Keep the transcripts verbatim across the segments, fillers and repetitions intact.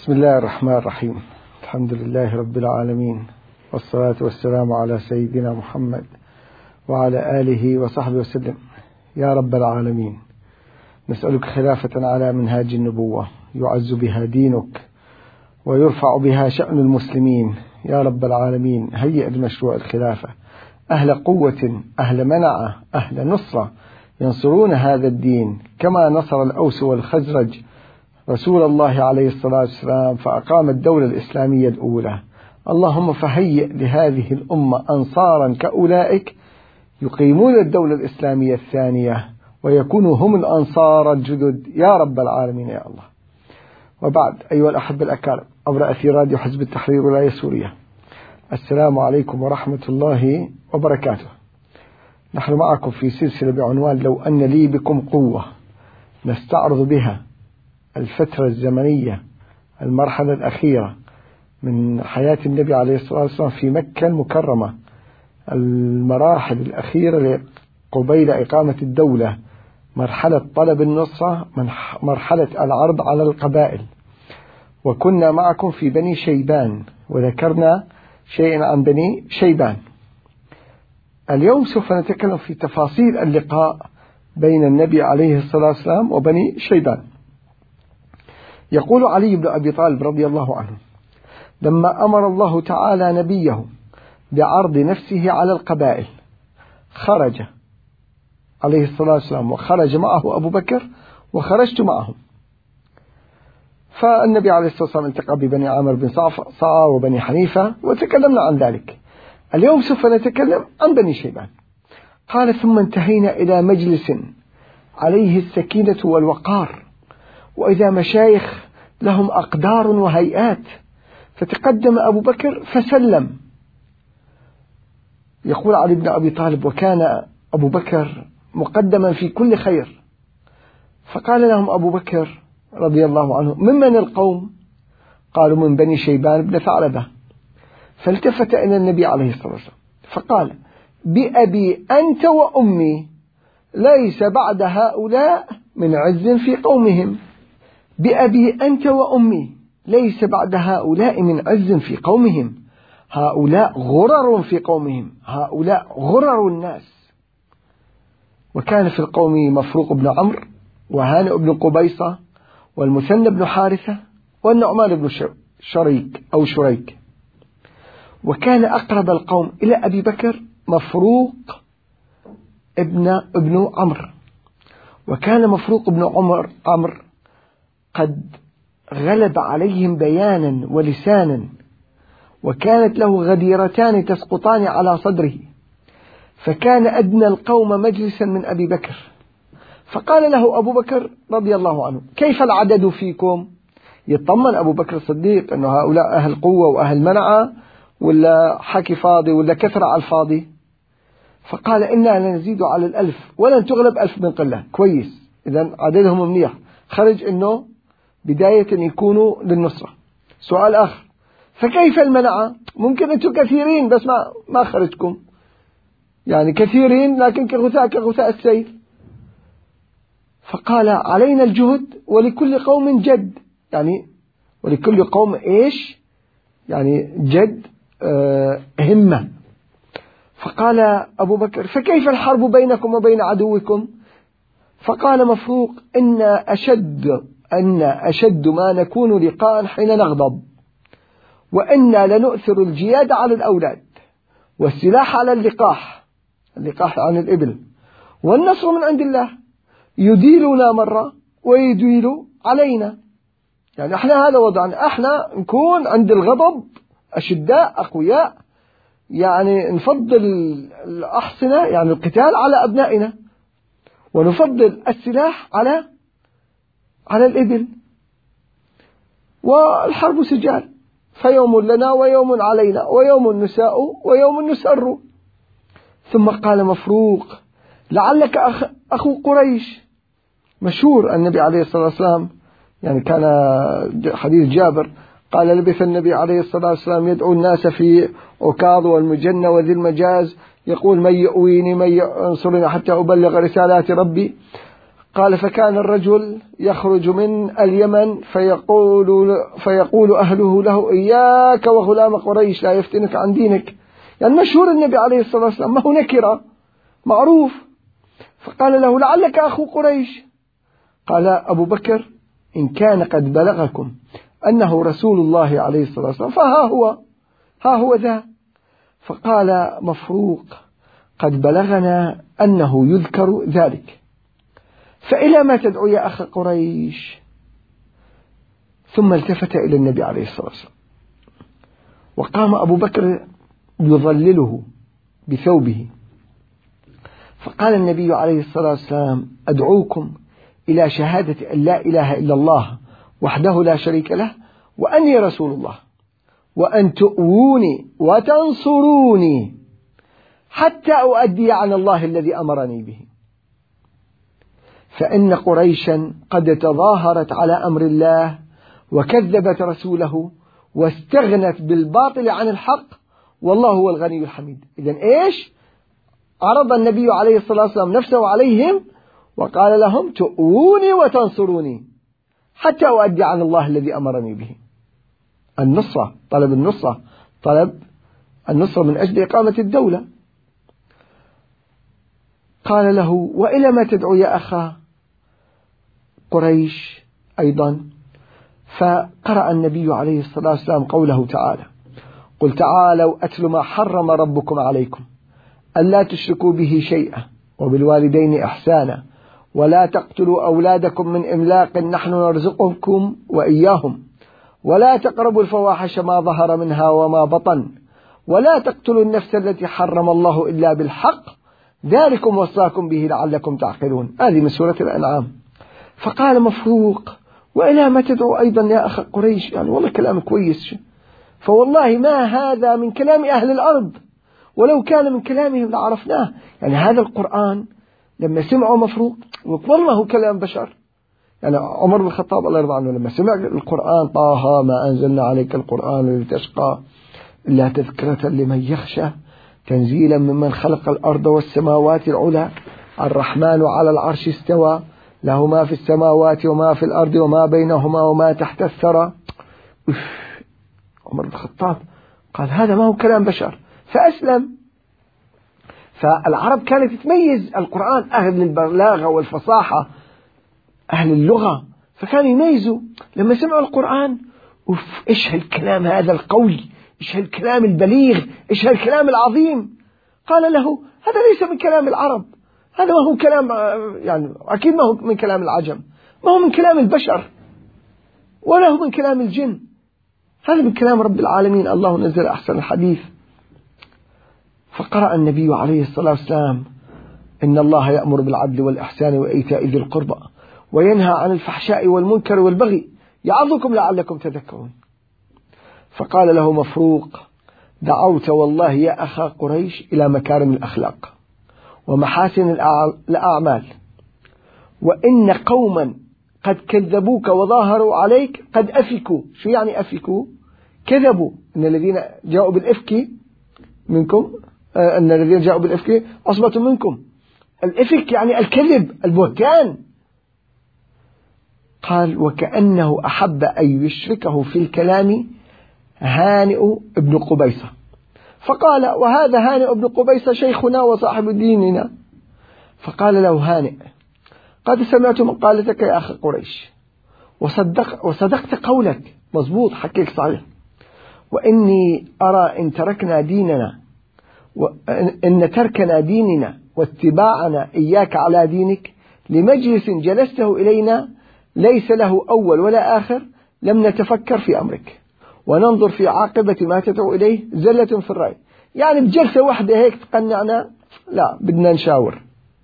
بسم الله الرحمن الرحيم. الحمد لله رب العالمين، والصلاة والسلام على سيدنا محمد وعلى آله وصحبه وسلم. يا رب العالمين، نسألك خلافة على منهاج النبوة يعز بها دينك ويرفع بها شأن المسلمين. يا رب العالمين، هيئ لمشروع الخلافة أهل قوة، أهل منعة، أهل نصرة ينصرون هذا الدين كما نصر الأوس والخزرج رسول الله عليه الصلاة والسلام فأقام الدولة الإسلامية الأولى. اللهم فهيئ لهذه الأمة أنصارا كأولئك يقيمون الدولة الإسلامية الثانية ويكونوا هم الأنصار الجدد يا رب العالمين يا الله. وبعد، أيها الأحبة الأكارم، عبر أثير راديو حزب التحرير ولاية سوريا، السلام عليكم ورحمة الله وبركاته. نحن معكم في سلسلة بعنوان لو أن لي بكم قوة، نستعرض بها الفترة الزمنية، المرحلة الأخيرة من حياة النبي عليه الصلاة والسلام في مكة المكرمة، المراحل الأخيرة قبيل إقامة الدولة، مرحلة طلب النصرة، مرحلة العرض على القبائل. وكنا معكم في بني شيبان وذكرنا شيئا عن بني شيبان. اليوم سوف نتكلم في تفاصيل اللقاء بين النبي عليه الصلاة والسلام وبني شيبان. يقول علي بن أبي طالب رضي الله عنه: لما أمر الله تعالى نبيه بعرض نفسه على القبائل خرج عليه الصلاة والسلام وخرج معه أبو بكر وخرجت معهم. فالنبي عليه الصلاة والسلام التقى ببني عامر بن صعصعة وبني حنيفة وتكلمنا عن ذلك. اليوم سوف نتكلم عن بني شيبان. قال: ثم انتهينا إلى مجلس عليه السكينة والوقار، وإذا مشايخ لهم أقدار وهيئات، فتقدم أبو بكر فسلم. يقول علي بن أبي طالب: وكان أبو بكر مقدما في كل خير. فقال لهم أبو بكر رضي الله عنه: ممن القوم؟ قالوا: من بني شيبان بن ثعلبة. فالتفت إلى النبي عليه الصلاة والسلام فقال: بأبي أنت وأمي ليس بعد هؤلاء من عز في قومهم. بأبي أنت وأمي ليس بعد هؤلاء من عز في قومهم. هؤلاء غرر في قومهم، هؤلاء غرر الناس. وكان في القوم مفروق بن عمرو وهانئ بن قبيصة والمثنى بن حارثة والنعمان بن شريك أو شريك. وكان أقرب القوم إلى أبي بكر مفروق ابن ابن عمرو. وكان مفروق بن عمر عمرو قد غلب عليهم بيانا ولسانا، وكانت له غديرتان تسقطان على صدره، فكان أدنى القوم مجلسا من أبي بكر. فقال له أبو بكر رضي الله عنه: كيف العدد فيكم؟ يطمن أبو بكر الصديق أنه هؤلاء أهل قوة وأهل منعة ولا حكي فاضي ولا كثرة على الفاضي. فقال: إنا لنزيد على الألف ولن تغلب ألف من قلة. كويس، إذن عددهم منيح، خرج أنه بداية يكونوا للنصرة. سؤال آخر: فكيف المنعة؟ ممكن أنتم كثيرين بس ما ما خرجكم، يعني كثيرين لكن كغثاء كغثاء السيل. فقال: علينا الجهد ولكل قوم جد. يعني ولكل قوم إيش؟ يعني جد، آه همة. فقال أبو بكر: فكيف الحرب بينكم وبين عدوكم؟ فقال مفروق: إن أشد أن أشد ما نكون لقاء حين نغضب، وإنا لنؤثر الجياد على الأولاد والسلاح على اللقاح، اللقاح عن الإبل، والنصر من عند الله، يديلنا مرة ويديل علينا. يعني احنا هذا وضعنا، احنا نكون عند الغضب أشداء أقوياء، يعني نفضل الأحصنة يعني القتال على أبنائنا، ونفضل السلاح على على الإبل، والحرب سجال، فيوم لنا ويوم علينا ويوم نساء ويوم نسر. ثم قال مفروق: لعلك أخ أخو قريش. مشهور النبي عليه الصلاة والسلام، يعني كان حديث جابر قال: لبث النبي عليه الصلاة والسلام يدعو الناس في عكاظ والمجنة وذي المجاز، يقول: من يؤويني من ينصرني حتى أبلغ رسالات ربي. قال فكان الرجل يخرج من اليمن فيقول, فيقول أهله له إياك وغلام قريش لا يفتنك عن دينك. يعني مشهور النبي عليه الصلاة والسلام، ما هو نكرة، معروف. فقال له لعلك أخو قريش. قال أبو بكر إن كان قد بلغكم أنه رسول الله عليه الصلاة والسلام فها هو، ها هو ذا. فقال مفروق قد بلغنا أنه يذكر ذلك، فإلى ما تدعو يا أخ قريش؟ ثم التفت إلى النبي عليه الصلاة والسلام، وقام أبو بكر يظلله بثوبه، فقال النبي عليه الصلاة والسلام أدعوكم إلى شهادة أن لا إله إلا الله وحده لا شريك له وأني رسول الله، وأن تؤووني وتنصروني حتى أؤدي عن الله الذي أمرني به، فإن قريشا قد تظاهرت على أمر الله وكذبت رسوله واستغنت بالباطل عن الحق والله هو الغني الحميد. إذن إيش؟ عرض النبي عليه الصلاة والسلام نفسه عليهم وقال لهم تؤوني وتنصروني حتى أؤدي عن الله الذي أمرني به. النصرة، طلب النصرة، طلب النصرة من أجل إقامة الدولة. قال له وإلى ما تدعو يا أخا قريش أيضا؟ فقرأ النبي عليه الصلاة والسلام قوله تعالى قل تعالوا أتل ما حرم ربكم عليكم ألا تشركوا به شيئا وبالوالدين إحسانا ولا تقتلوا أولادكم من إملاق نحن نرزقكم وإياهم ولا تقربوا الفواحش ما ظهر منها وما بطن ولا تقتلوا النفس التي حرم الله إلا بالحق ذلكم وصاكم به لعلكم تعقلون. هذه من سورة الأنعام. فقال مفروق وإلى ما تدعو أيضا يا أخ قريش؟ يعني والله كلام كويس، فوالله ما هذا من كلام أهل الأرض، ولو كان من كلامهم لعرفناه. يعني هذا القرآن لما سمعوا مفروق والله هو كلام بشر. يعني عمر بن الخطاب الله يرضى عنه لما سمع القرآن طه ما أنزلنا عليك القرآن لتشقى إلا تذكرة لمن يخشى تنزيلا ممن خلق الأرض والسماوات العلى الرحمن على العرش استوى له ما في السماوات وما في الأرض وما بينهما وما تحت الثرى. عمر بن الخطاب قال هذا ما هو كلام بشر، فأسلم. فالعرب كانت تميز القرآن، أهل البلاغة والفصاحة أهل اللغة، فكانوا يميزوا لما سمعوا القرآن أوف إيش هالكلام هذا القوي، إيش هالكلام البليغ، إيش هالكلام العظيم. قال له هذا ليس من كلام العرب، هذا ما هو كلام، يعني أكيد ما هو من كلام العجم، ما هو من كلام البشر ولا هو من كلام الجن، هذا من كلام رب العالمين، الله نزل أحسن الحديث. فقرأ النبي عليه الصلاة والسلام إن الله يأمر بالعدل والإحسان وإيتاء ذي القربى وينهى عن الفحشاء والمنكر والبغي يعظكم لعلكم تذكرون. فقال له مفروق دعوت والله يا أخا قريش إلى مكارم الأخلاق ومحاسن الأعمال، وإن قوما قد كذبوك وظاهروا عليك قد أفكوا. شو يعني أفكوا؟ كذبوا. إن الذين جاءوا بالإفك منكم آه أن الذين جاءوا بالإفك عصبة منكم. الإفك يعني الكذب، البهتان. قال وكأنه أحب أن يشركه في الكلام هانئ ابن قبيصة، فقال وهذا هانئ ابن قبيصة شيخنا وصاحب ديننا. فقال له هانئ قد سمعت مقالتك يا أخي قريش وصدق وصدقت قولك، مضبوط، حكيك صحيح، وإني أرى إن تركنا ديننا وإن تركنا ديننا واتباعنا إياك على دينك لمجلس جلسته إلينا ليس له أول ولا آخر لم نتفكر في أمرك وننظر في عاقبة ما تدعو إليه زلة في الرأي. يعني بجلسة واحدة هيك تقنعنا؟ لا، بدنا نشاور.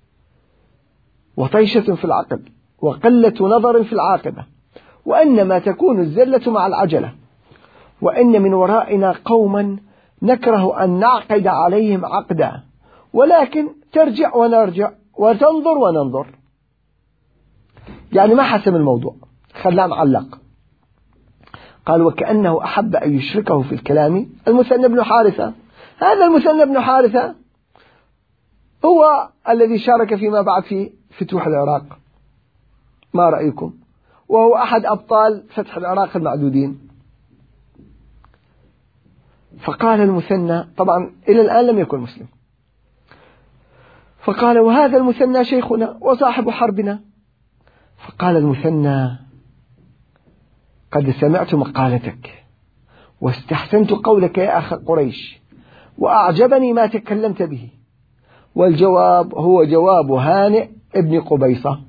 وطيشة في العقل وقلة نظر في العاقبة، وإنما تكون الزلة مع العجلة، وإن من ورائنا قوما نكره أن نعقد عليهم عقدا ولكن ترجع ونرجع وتنظر وننظر. يعني ما حسم الموضوع، خلاه معلق. قال وكأنه أحب أن يشركه في الكلام المثنى بن حارثة. هذا المثنى بن حارثة هو الذي شارك فيما بعد في فتوح العراق، ما رأيكم؟ وهو أحد أبطال فتح العراق المعدودين. فقال المثنى، طبعا إلى الآن لم يكن مسلم، فقال: وهذا المثنى شيخنا وصاحب حربنا. فقال المثنى: قد سمعت مقالتك واستحسنت قولك يا أخ قريش، وأعجبني ما تكلمت به، والجواب هو جواب هانئ ابن قبيصة.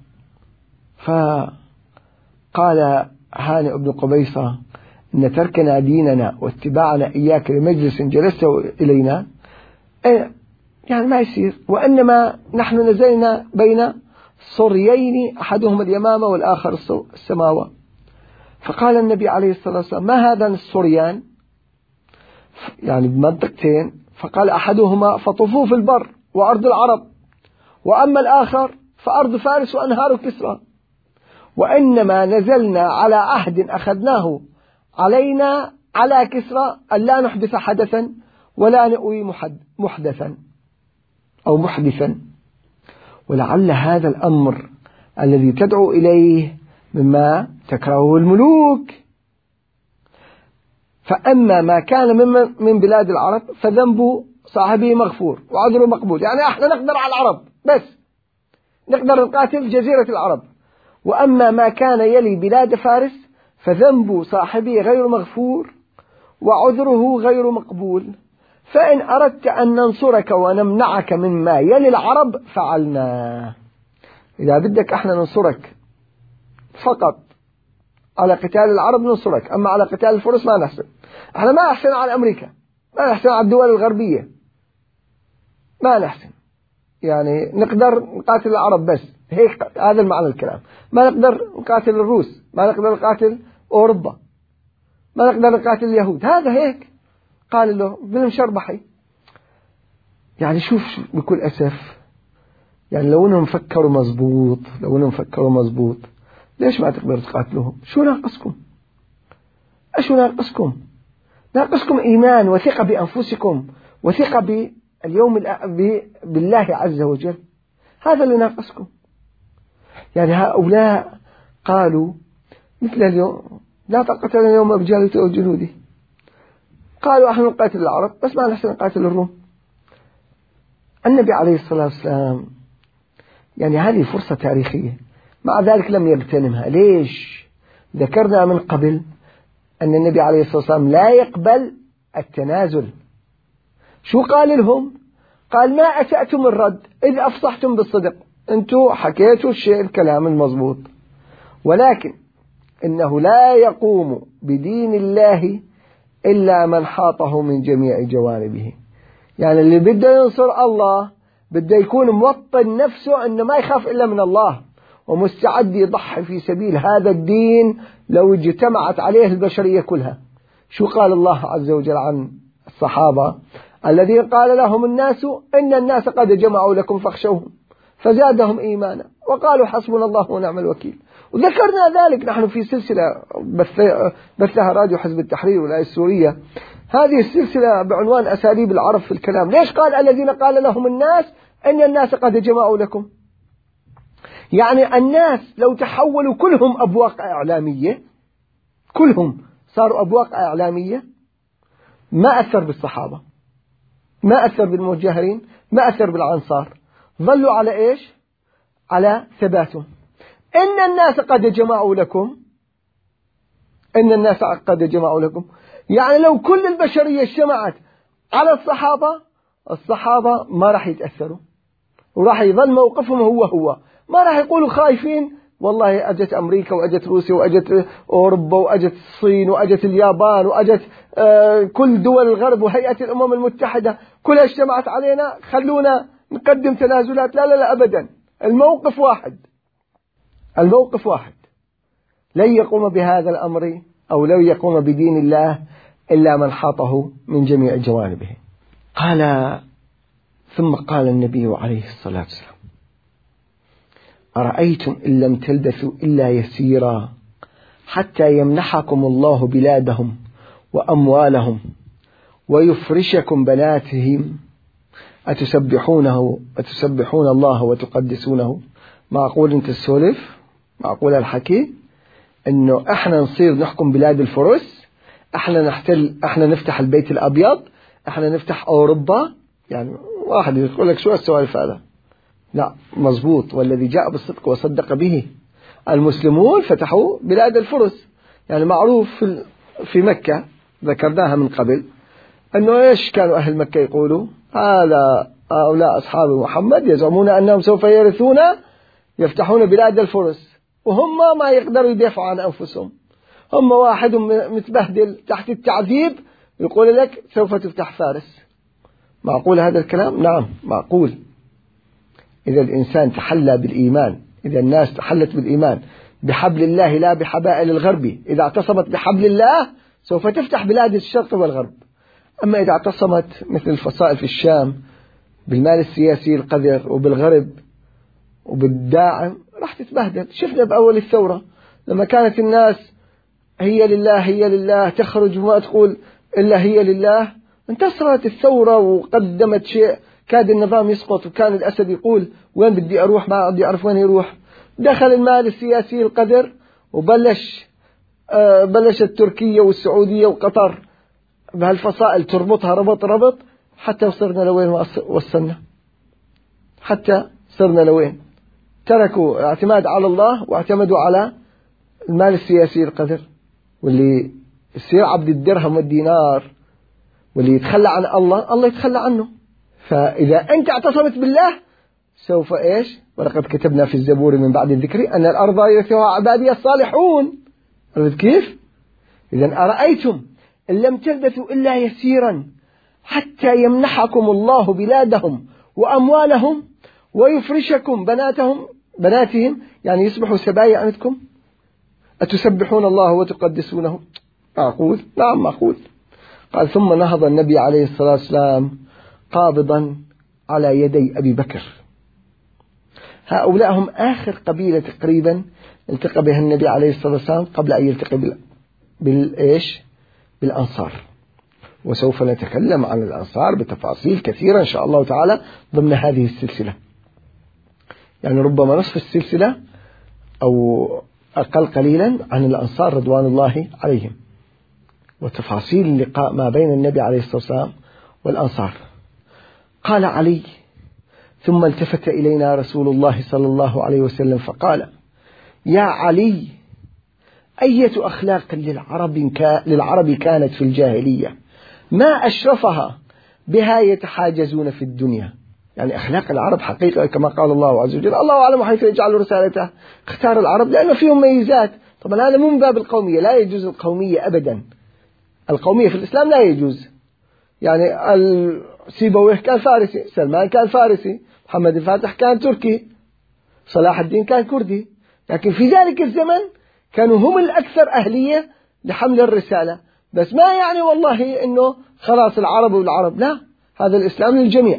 فقال هانئ ابن قبيصة: إن تركنا ديننا واتباعنا إياك لمجلس جلست إلينا إيه يعني ما يصير، وإنما نحن نزلنا بين صريين أحدهما اليمامة والآخر السماوة. فقال النبي عليه الصلاة والسلام: ما هذان الصريان؟ يعني بمنطقتين. فقال: أحدهما فطفوف في البر وأرض العرب، وأما الآخر فأرض فارس وأنهار كسرى، وإنما نزلنا على عهد أخذناه علينا على كسرى أن لا نحدث حدثا ولا نؤوي محدثا أو محدثا. ولعل هذا الأمر الذي تدعو إليه مما تكرهه الملوك. فأما ما كان من بلاد العرب فذنب صاحبه مغفور وعذره مقبول، يعني احنا نقدر على العرب بس نقدر نقاتل جزيرة العرب. وأما ما كان يلي بلاد فارس فذنب صاحبه غير مغفور وعذره غير مقبول، فإن أردت أن ننصرك ونمنعك مما يلي العرب فعلنا. إذا بدك احنا ننصرك فقط على قتال العرب ننصرك، أما على قتال الفرس ما نحسن. احنا ما نحسن على أمريكا، ما نحسن على الدول الغربية، ما نحسن، يعني نقدر نقاتل العرب بس، هيك هذا المعنى الكلام. ما نقدر نقاتل الروس، ما نقدر نقاتل أوروبا، ما نقدر نقاتل اليهود، هذا هيك. قال له بن مشربحي. يعني شوف بكل أسف، يعني لو أنهم فكروا مزبوط لو أنهم فكروا مزبوط ليش ما تقدروا تقاتلوهم؟ شو ناقصكم؟ أشو ناقصكم؟ ناقصكم إيمان وثقة بأنفسكم وثقة باليوم بالله عز وجل، هذا اللي ناقصكم. يعني هؤلاء قالوا مثل اليوم: لا طاقة لنا اليوم بجالوت وجنوده. قالوا احنا نقاتل العرب بس ما نحسن نقاتل الروم. النبي عليه الصلاة والسلام يعني هذه فرصة تاريخية، مع ذلك لم يغتنمها. ليش؟ ذكرنا من قبل أن النبي عليه الصلاة والسلام لا يقبل التنازل. شو قال لهم؟ قال: ما أسأتم الرد إذ أفصحتم بالصدق، أنتوا حكيتوا الشيء الكلام المضبوط، ولكن إنه لا يقوم بدين الله إلا من حاطه من جميع جوانبه. يعني اللي بده ينصر الله بده يكون موطن نفسه أنه ما يخاف إلا من الله، ومستعد يضحي في سبيل هذا الدين لو اجتمعت عليه البشرية كلها. شو قال الله عز وجل عن الصحابة الذين قال لهم الناس إن الناس قد جمعوا لكم فاخشوهم فزادهم إيمانا وقالوا حسبنا الله ونعم الوكيل. وذكرنا ذلك نحن في سلسلة بثها راديو حزب التحرير والآية السورية، هذه السلسلة بعنوان أساليب العرب في الكلام. ليش قال الذين قال لهم الناس إن الناس قد جمعوا لكم؟ يعني الناس لو تحولوا كلهم أبواق إعلامية، كلهم صاروا أبواق إعلامية، ما أثر بالصحابة، ما أثر بالمجاهرين، ما أثر بالأنصار، ظلوا على إيش؟ على ثباتهم. إن الناس قد جمعوا لكم، إن الناس قد جمعوا لكم، يعني لو كل البشرية اجتمعت على الصحابة، الصحابة ما راح يتأثروا وراح يظل موقفهم هو هو، ما راح يقولوا خايفين والله أجت أمريكا وأجت روسيا وأجت أوروبا وأجت الصين وأجت اليابان وأجت آه كل دول الغرب وهيئة الأمم المتحدة كلها اجتمعت علينا خلونا نقدم تنازلات. لا لا لا أبدا، الموقف واحد، الموقف واحد. لن يقوم بهذا الأمر أو لن يقوم بدين الله إلا من حاطه من جميع جوانبه. قال ثم قال النبي عليه الصلاة والسلام: أرأيتم إن لم تلبثوا إلا يسيرا حتى يمنحكم الله بلادهم وأموالهم ويفرشكم بناتهم أتسبحونه أتسبحون الله وتقدسونه؟ معقول أنت السولف؟ معقول الحكي إنه إحنا نصير نحكم بلاد الفرس، إحنا نحتل، إحنا نفتح البيت الأبيض، إحنا نفتح أوروبا؟ يعني واحد يقول لك شو السوالف هذا؟ لا مزبوط. والذي جاء بالصدق وصدق به. المسلمون فتحوا بلاد الفرس. يعني معروف في في مكة ذكرناها من قبل أنه إيش كانوا أهل مكة يقولوا؟ هذا هؤلاء أصحاب محمد يزعمون أنهم سوف يرثون يفتحون بلاد الفرس، وهم ما يقدروا يدافعوا عن أنفسهم. هم واحد متبهدل تحت التعذيب يقول لك سوف تفتح فارس. معقول هذا الكلام؟ نعم معقول. إذا الإنسان تحلى بالإيمان، إذا الناس تحلت بالإيمان بحبل الله لا بحبائل الغرب، إذا اعتصمت بحبل الله سوف تفتح بلاد الشرق والغرب. أما إذا اعتصمت مثل الفصائل في الشام بالمال السياسي القذر وبالغرب وبالداعم راح تتبهدل. شفنا بأول الثورة لما كانت الناس هي لله هي لله تخرج وما تقول إلا هي لله، انتصرت الثورة وقدمت شيء كاد النظام يسقط، وكان الأسد يقول وين بدي أروح ما بدي أعرف وين يروح. دخل المال السياسي القذر وبلش آه بلشت تركيا والسعودية وقطر بهالفصائل تربطها ربط ربط حتى وصلنا لوين وصلنا، حتى صرنا لوين. تركوا اعتماد على الله واعتمدوا على المال السياسي القذر. واللي يصير عبد الدرهم والدينار واللي يتخلى عن الله الله يتخلى عنه. فإذا أنت اعتصمت بالله سوف إيش؟ ولقد كتبنا في الزبور من بعد الذكر أن الأرض يرثها عبادي الصالحون. عرفت كيف؟ إذا أرأيتم إن لم تلبثوا إلا يسيرا حتى يمنحكم الله بلادهم وأموالهم ويفرشكم بناتهم بناتهم، يعني يصبحوا سبايا عندكم. أتسبحون الله وتقدسونه؟ معقول؟ نعم معقول. قال ثم نهض النبي عليه الصلاة والسلام قابضا على يدي أبي بكر. هؤلاء هم آخر قبيلة تقريبا التقى بها النبي عليه الصلاة والسلام قبل أن يلتقي بالإيش؟ بالأنصار. وسوف نتكلم عن الأنصار بتفاصيل كثيرة إن شاء الله تعالى ضمن هذه السلسلة، يعني ربما نصف السلسلة أو أقل قليلا عن الأنصار رضوان الله عليهم وتفاصيل اللقاء ما بين النبي عليه الصلاة والسلام والأنصار. قال علي ثم التفت إلينا رسول الله صلى الله عليه وسلم فقال يا علي أية أخلاق للعرب, للعرب كانت في الجاهلية ما أشرفها بها يتحاجزون في الدنيا. يعني أخلاق العرب حقيقة كما قال الله عز وجل الله أعلم حيث يجعل رسالته. اختار العرب لأنه فيهم ميزات. طبعا هذا مو من باب القومية، لا يجوز القومية أبدا. القومية في الإسلام لا يجوز. يعني سيبويه كان فارسي، سلمان كان فارسي، محمد الفاتح كان تركي، صلاح الدين كان كردي، لكن في ذلك الزمن كانوا هم الأكثر أهلية لحمل الرسالة. بس ما يعني والله إنه خلاص العرب والعرب، لا، هذا الإسلام للجميع.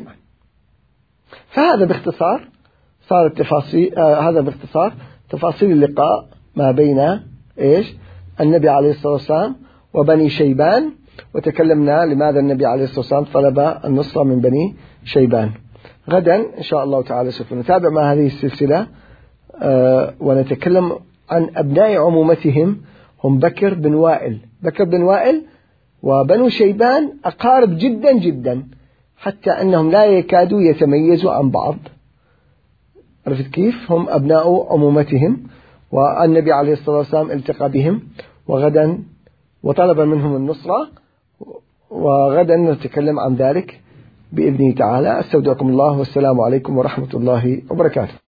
فهذا باختصار صارت تفاصيل آه هذا باختصار تفاصيل اللقاء ما بين إيش النبي عليه الصلاة والسلام وبني شيبان. وتكلمنا لماذا النبي عليه الصلاة والسلام طلب النصرة من بني شيبان. غدا إن شاء الله تعالى سوف نتابع مع هذه السلسلة آه ونتكلم عن أبناء عمومتهم هم بكر بن وائل. بكر بن وائل وبنو شيبان أقارب جدا جدا حتى أنهم لا يكادوا يتميزوا عن بعض. عرفت كيف؟ هم أبناء عمومتهم والنبي عليه الصلاة والسلام التقى بهم وغدا وطلب منهم النصرة، وغدا نتكلم عن ذلك بإذنه تعالى. أستودعكم الله والسلام عليكم ورحمة الله وبركاته.